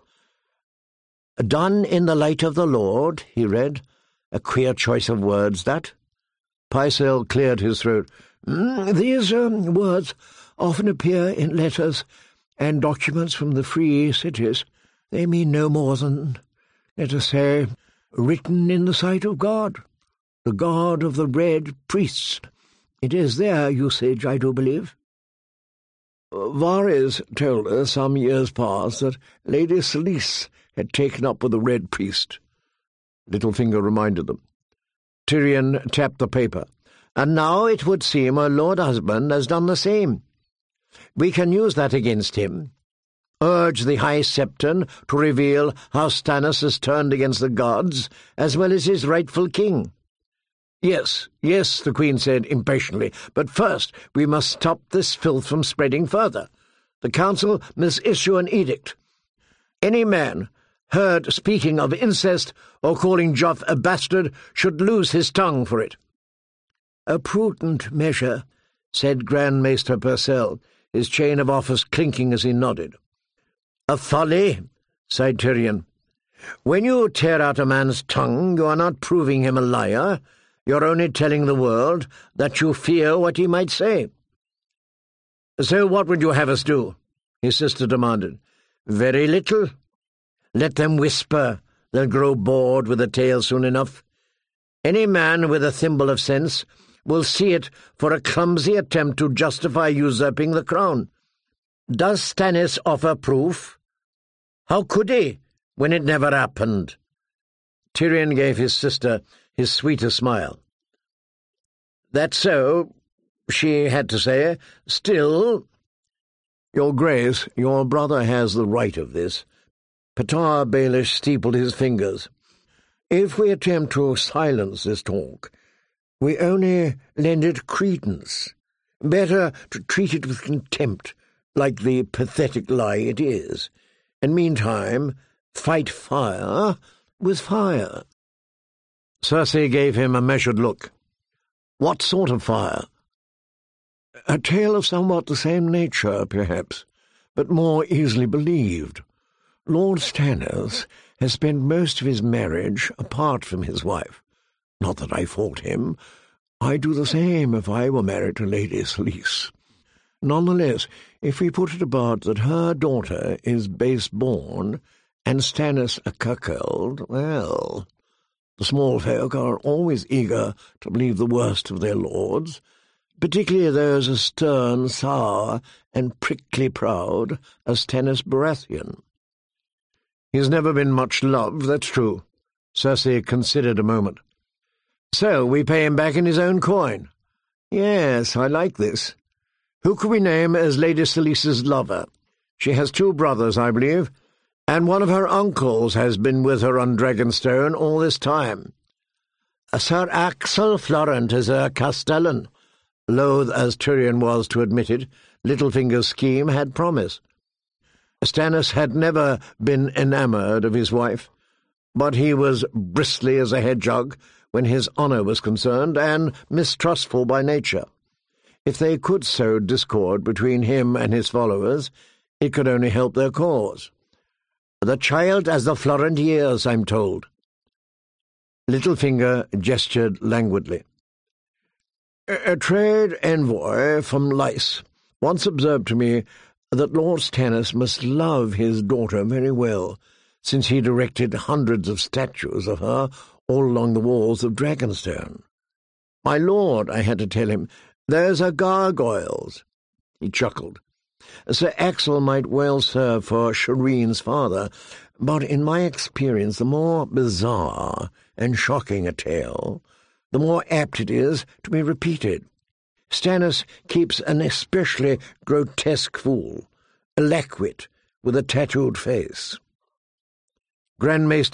Done in the light of the Lord, he read. A queer choice of words, that. Pycelle cleared his throat. Mm, these um, words often appear in letters and documents from the free cities. They mean no more than, let us say, written in the sight of God, the God of the Red Priests. It is their usage, I do believe. Varys told us some years past that Lady Selyse had taken up with the Red Priest. Littlefinger reminded them. Tyrion tapped the paper. And now it would seem her lord husband has done the same. We can use that against him. Urge the High Septon to reveal how Stannis has turned against the gods, as well as his rightful king. Yes, yes, the Queen said impatiently, but first we must stop this filth from spreading further. The Council must issue an edict. Any man heard speaking of incest or calling Joff a bastard should lose his tongue for it. A prudent measure, said Grand Maester Pycelle, his chain of office clinking as he nodded. A folly, sighed Tyrion. When you tear out a man's tongue, you are not proving him a liar. You're only telling the world that you fear what he might say. So what would you have us do? His sister demanded. Very little. Let them whisper. They'll grow bored with the tale soon enough. Any man with a thimble of sense will see it for a clumsy attempt to justify usurping the crown. Does Stannis offer proof? How could he, when it never happened? Tyrion gave his sister his sweetest smile. That's so, she had to say. Still— Your Grace, your brother has the right of this. Petar Baelish steepled his fingers. If we attempt to silence this talk, we only lend it credence. Better to treat it with contempt, like the pathetic lie it is, and meantime fight fire with fire. Cersei gave him a measured look. What sort of fire? A tale of somewhat the same nature, perhaps, but more easily believed. Lord Stannis has spent most of his marriage apart from his wife. Not that I fault him. I'd do the same if I were married to Lady Selyse. Nonetheless, if we put it about that her daughter is base-born and Stannis a cuckold, well, the small folk are always eager to believe the worst of their lords, particularly those as stern, sour, and prickly proud as Stannis Baratheon. He's never been much loved, that's true. Cersei considered a moment. So we pay him back in his own coin. Yes, I like this. Who could we name as Lady Selyse's lover? She has two brothers, I believe, and one of her uncles has been with her on Dragonstone all this time. Sir Axel Florent is a Castellan. Loath as Tyrion was to admit it, Littlefinger's scheme had promise. Stannis had never been enamoured of his wife, but he was bristly as a hedgehog when his honour was concerned, and mistrustful by nature. If they could sow discord between him and his followers, it could only help their cause. The child has the Florent years, I'm told. Littlefinger gestured languidly. A, a trade envoy from Lys once observed to me that Lord Stannis must love his daughter very well, since he directed hundreds of statues of her all along the walls of Dragonstone. My lord, I had to tell him, those are gargoyles. He chuckled. Sir Axel might well serve for Shireen's father, but in my experience the more bizarre and shocking a tale, the more apt it is to be repeated. Stannis keeps an especially grotesque fool, a lackwit with a tattooed face. Grand Maester